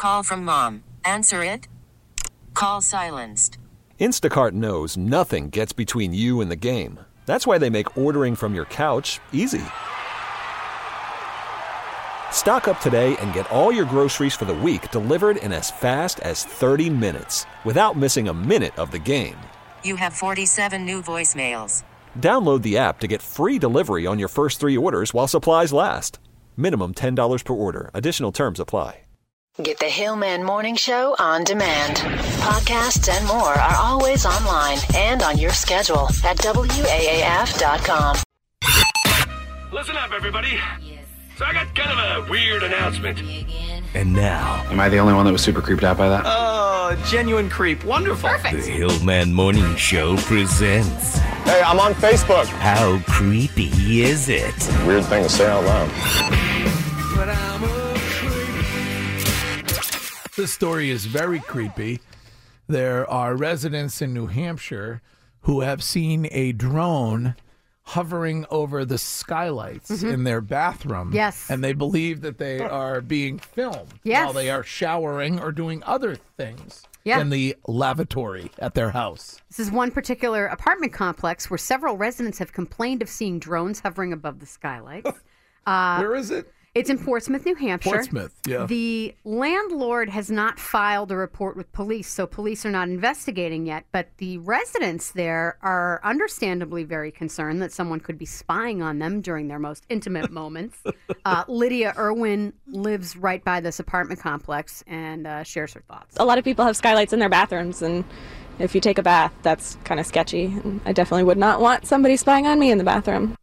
call from mom. Answer it. Call silenced. Instacart knows nothing gets between you and the game. That's why they make ordering from your couch easy. Stock up today and get all your groceries for the week delivered in as fast as 30 minutes without missing a minute of the game. You have 47 new voicemails. Download the app to get free delivery on your first 3 orders while supplies last. Minimum $10 per order. Additional terms apply. Get the Hillman Morning Show on demand. Podcasts and more are always online and on your schedule at WAAF.com. Listen up, everybody. So I got kind of a weird announcement. And now... Am I the only one that was super creeped out by that? Oh, genuine creep. Wonderful. Perfect. The Hillman Morning Show presents... Hey, I'm on Facebook. How creepy is it? Weird thing to say out loud. But I'm a creep. This story is very creepy. There are residents in New Hampshire who have seen a drone hovering over the skylights in their bathroom. Yes. And they believe that they are being filmed Yes. while they are showering or doing other things Yeah. in the lavatory at their house. This is one particular apartment complex where several residents have complained of seeing drones hovering above the skylights. Where is it? It's in Portsmouth, New Hampshire. Portsmouth, yeah. The landlord has not filed a report with police, so police are not investigating yet. But the residents there are understandably very concerned that someone could be spying on them during their most intimate moments. Lydia Irwin lives right by this apartment complex and shares her thoughts. A lot of people have skylights in their bathrooms, and if you take a bath, that's kind of sketchy. And I definitely would not want somebody spying on me in the bathroom.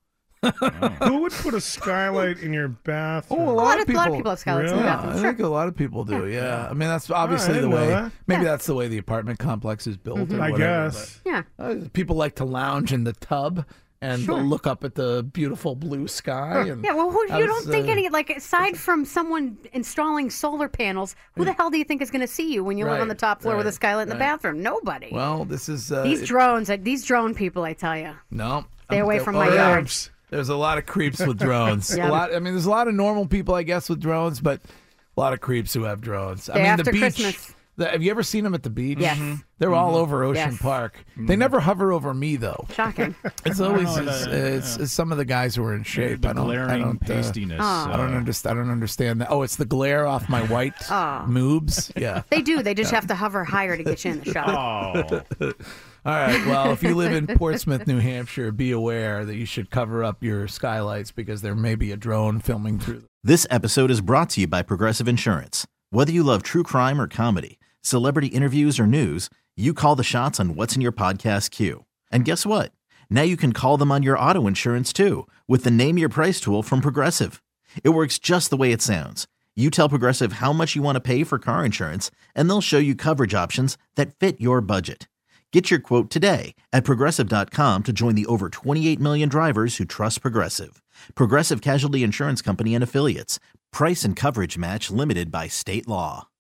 Who would put a skylight in your bathroom? Oh, A lot of people have skylights in Really? their Yeah, bathrooms. I Sure. think a lot of people do. Yeah, I mean that's obviously I the didn't know way. that. Maybe that's the way the apartment complex is built. Or I whatever, guess. Yeah. but, people like to lounge in the tub and Sure. look up at the beautiful blue sky. And Yeah, well, you that's, don't think aside from someone installing solar panels, who the hell do you think is going to see you when you live Right, on the top floor with a right, skylight in the right. bathroom? Nobody. Well, this is these drone people, I tell you. no. Stay away from my yeah. yard. There's a lot of creeps with drones. Yeah. There's a lot of normal people, I guess, with drones, but a lot of creeps who have drones. I Day mean, after the beach. Christmas. Have you ever seen them at the beach? Yes. They're all over Ocean Yes. Park. They never hover over me, though. Shocking. It's always it's some of the guys who are in shape. I don't pastiness. I don't understand that. Oh, it's the glare off my white moobs. Yeah. They do. They just have to hover higher to get you in the shot. Oh. All right. Well, if you live in Portsmouth, New Hampshire, be aware that you should cover up your skylights because there may be a drone filming through them. This episode is brought to you by Progressive Insurance. Whether you love true crime or comedy, celebrity interviews or news, you call the shots on what's in your podcast queue. And guess what? Now you can call them on your auto insurance too with the Name Your Price tool from Progressive. It works just the way it sounds. You tell Progressive how much you want to pay for car insurance, and they'll show you coverage options that fit your budget. Get your quote today at Progressive.com to join the over 28 million drivers who trust Progressive. Progressive Casualty Insurance Company and Affiliates. Price and coverage match limited by state law.